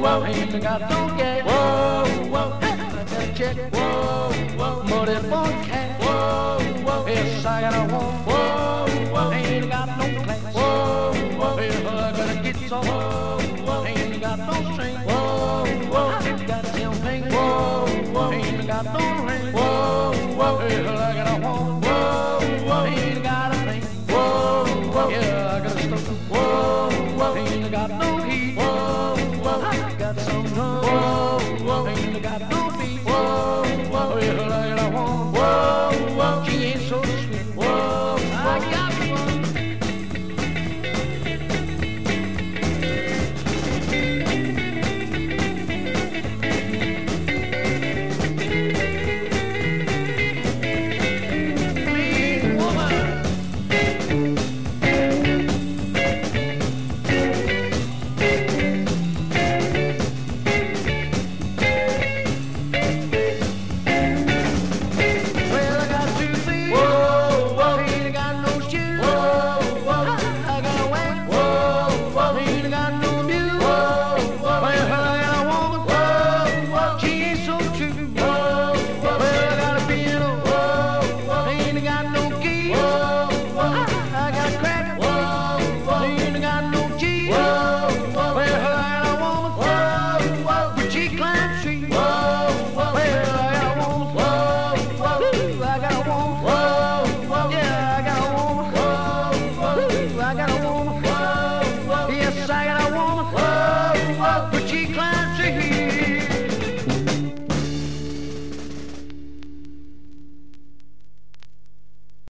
whoa, ain't got no gas. Whoa, whoa, I got a check. Whoa, whoa, money for cash. Whoa, whoa, yes, I got a home. Whoa, whoa, ain't got no class. Whoa, whoa, yes, I got a guitar. Whoa, whoa, ain't got no string. Whoa, whoa, ain't got champagne. Whoa, whoa, ain't got no ring. Whoa, whoa, yes,